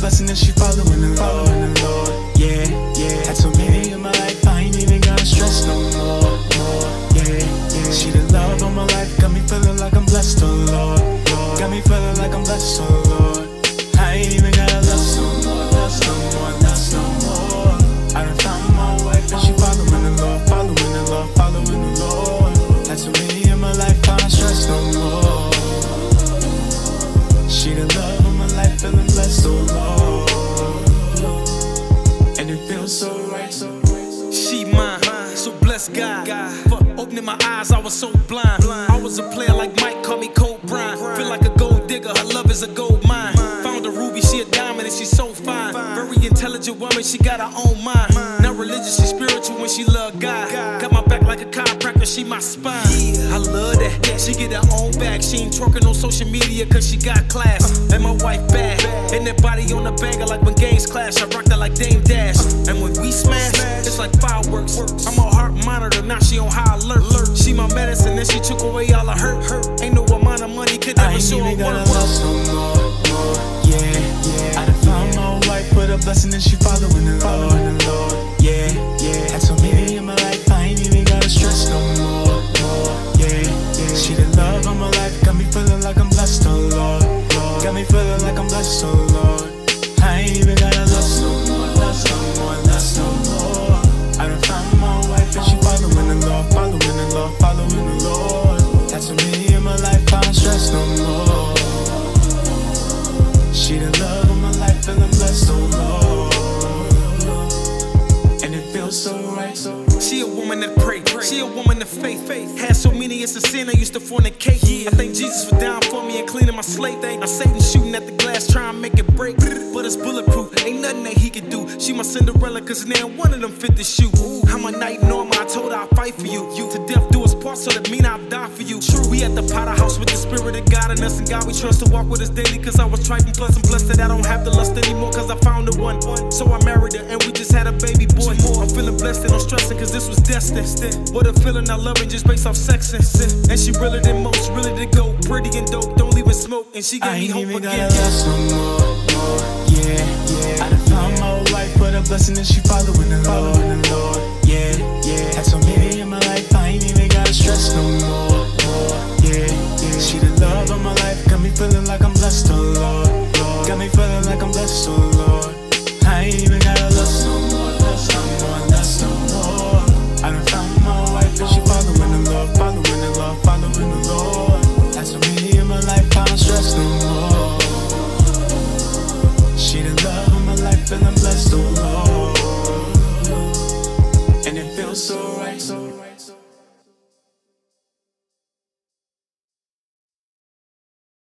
blessing and she following the Lord. Yeah, yeah. Had so many in my life, I ain't even gotta stress no more. Yeah, yeah. She the love of my life, got me feeling like I'm blessed, oh Lord. Got me feeling like I'm blessed, oh Lord. I ain't even gotta lust no more, lust no more, lust no more. I done found my wife and she following the Lord, following the Lord, following the Lord. Had so many in my life, I ain't stressed no more. She the love of my life, feeling blessed, oh Lord. And it feels so right, so right. She mine, so blessed God. For opening my eyes, I was so blind. I was a player like Mike, call me Cole Bryant. Feel like a gold digger, her love is a gold mine. Found a ruby, she a diamond and she's so fine. Very intelligent woman, she got her own mind. Not religious, she spiritual when she love God. Got my back like a chiropractor, she my spine. I love that, she get her own bag. She ain't twerking on social media cause she got class. And my wife bad, and that body on the banger like when gangs clash. I rock that like Dame Dash. And when we smash, it's like fireworks. I'm on heart monitor, now she on high alert. She my medicine, then she took away all the hurt. Ain't no amount of money could ever show her what it was. No more, yeah, yeah. I done found my wife with a blessing and she following the Lord. Yeah, yeah. Had so many in my life, I ain't even gotta stress no more. Yeah, yeah. She the love of my life, got me feeling like I'm blessed, oh Lord. Got me feeling like I'm blessed, oh Lord. I ain't even gotta lust no more, lust no more, lust no more. I done found my wife and she following the Lord, following the Lord, following the Lord. Had so many in my life, I don't stress no more. She the love of my life, feeling blessed, oh Lord. And it feels so right, so right. She a woman that pray, she a woman of faith. Had so many, it's a sin I used to fornicate. I thank Jesus for dying for me and cleaning my slate. I Satan shooting at the glass, trying to make it break. But it's bulletproof, ain't nothing that he can do. She my Cinderella, cause now one of them fit the shoe. I'm a night normal, I told her I'll fight for you. To death do us part, so that mean I'll die for you. We at the Potter house with the spirit of God in us, and God we trust to walk with us daily. Cause I was trifling plus I'm blessed that I don't have to lust anymore. Cause I found the one, so I married her and we just had a baby boy. I'm feeling blessed and I'm stressing cause this was destined. What a feeling I love it just based off sex and she realer than most, really to go. Pretty and dope, don't even smoke. And she gave me hope again. I ain't even gotta lust no more, yeah, yeah. I done found my wife with a blessing and she following the Lord. Yeah, yeah. Had so many in my life, I ain't even gotta stress no more. Yeah, yeah. She the love of my life, got me feeling like I'm blessed, oh Lord. Got me feeling like I'm blessed, oh Lord. I ain't even gotta lust no more, lust no more, lust no more. I done found my wife and she following the Lord, following the Lord, following the Lord. Had so many in my life, I don't stress no more. She the love of my life, feeling blessed, oh Lord. And it feels so right, so right.